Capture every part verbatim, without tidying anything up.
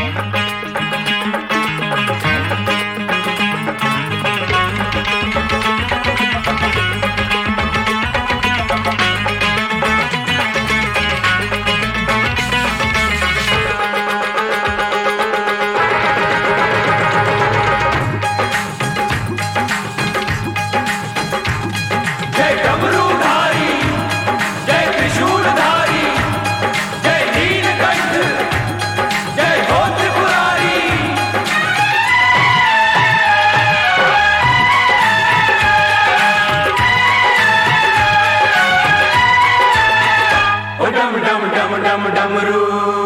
डमरू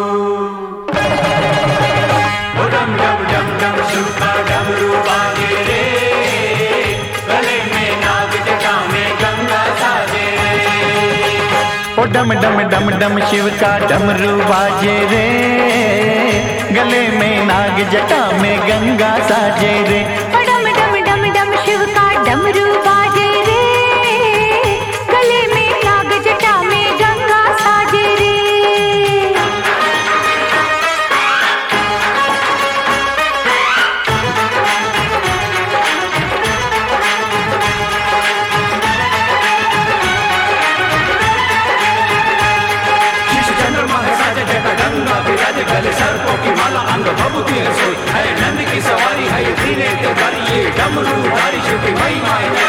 ओ डम डम डम डम शिव का डमरू बाजे रे, गले में नाग जटा में गंगा साजे रे। ओ डम डम डम डम शिव का डमरू बाजे रे, गले में नाग जटा में गंगा साजे रे। ओ डम डम डम डम शिव का डमरू बाजे रे, गले में नाग जटा में गंगा साजे रे। गंगा विराज गले सर्पों की माला अंग भभूति सोई है, नंद की सवारी है धीरे ते धरिए डमरू धारी शिव की महिमा है।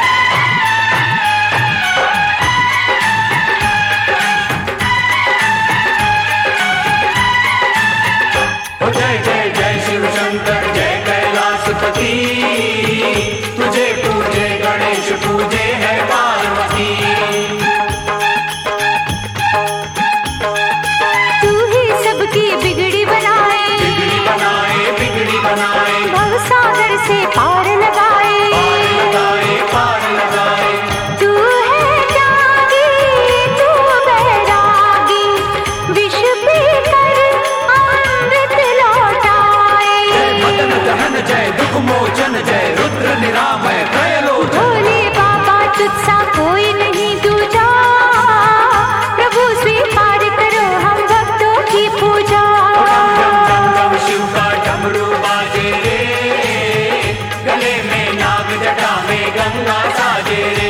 जय जय जय शिव शंकर जय कैलाशपति, तुझे पूजे गणेश पूजे है पार्वती। बिगड़ी बनाए बिगड़ी बनाए बिगड़ी बनाए, भवसागर से पार लगाए पार लगाए पार लगाए। तू है त्यागी तू बैरागी, विष पीकर अमृत लौटाए। जय मदन दहन जय दुख मोचन जय रुद्र निरामय त्रयलोचन। भोले बाबा तुझसा कोई नहीं दूजा, प्रभु स्वीकार करो हम भक्तों की पूजा। शिव का डमरू बाजे रे, गले में नाग जटा में गंगा साजे रे।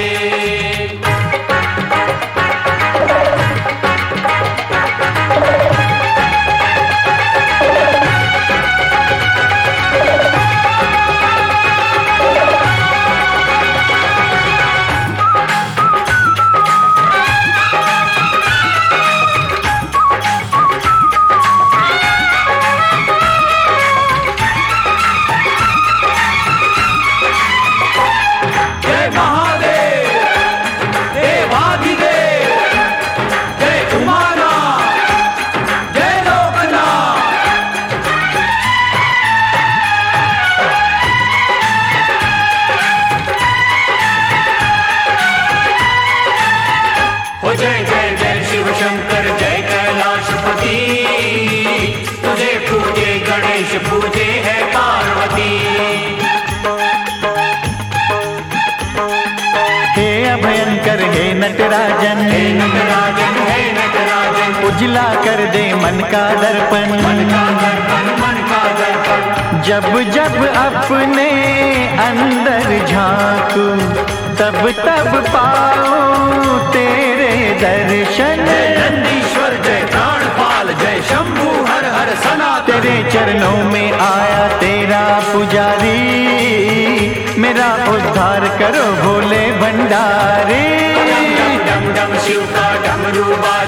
जय जय जय शिव शंकर जय कैलाशपति, तुझे पूजे गणेश पूजे है पार्वती। हे अभयंकर हे नटराजन हे नटराजन हे नटराजन, उजला कर दे मन का दर्पण मन का दर्पण मन का दर्पण। जब जब अपने अंदर झांकू तब तब पाऊं तेरे दर्शन। जय नंदीश्वर जय प्राणपाल जय शंभु हर हर सनातन। तेरे चरणों में आया तेरा पुजारी, मेरा उद्धार करो भोले भंडारी। डम डम डम शिव का डमरू